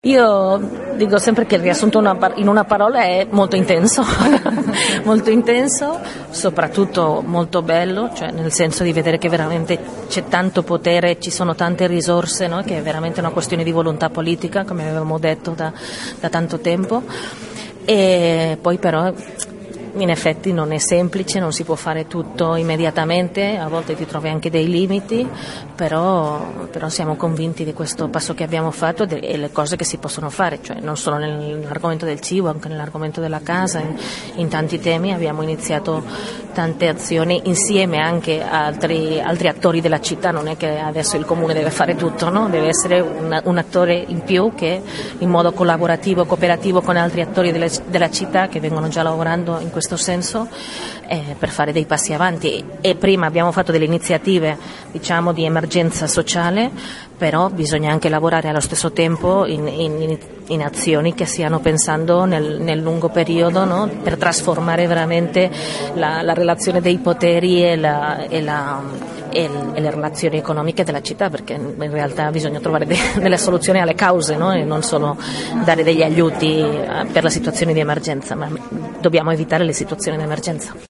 Io dico sempre che il riassunto in una parola è molto intenso, molto intenso, soprattutto molto bello, cioè nel senso di vedere che veramente c'è tanto potere, ci sono tante risorse, no? Che è veramente una questione di volontà politica, come avevamo detto da tanto tempo, e poi però in effetti non è semplice, non si può fare tutto immediatamente, a volte ti trovi anche dei limiti, però siamo convinti di questo passo che abbiamo fatto e le cose che si possono fare, cioè non solo nell'argomento del cibo, anche nell'argomento della casa, in tanti temi abbiamo iniziato tante azioni insieme anche a altri attori della città, non è che adesso il comune deve fare tutto, no? Deve essere un attore in più che in modo collaborativo, cooperativo con altri attori della città che vengono già lavorando in questo senso per fare dei passi avanti. E prima abbiamo fatto delle iniziative, diciamo, di emergenza sociale, però bisogna anche lavorare allo stesso tempo in azioni che stiano pensando nel lungo periodo, no? Per trasformare veramente la relazione dei poteri e le relazioni economiche della città, perché in realtà bisogna trovare delle soluzioni alle cause, no? E non solo dare degli aiuti per la situazione di emergenza, ma dobbiamo evitare le situazioni di emergenza.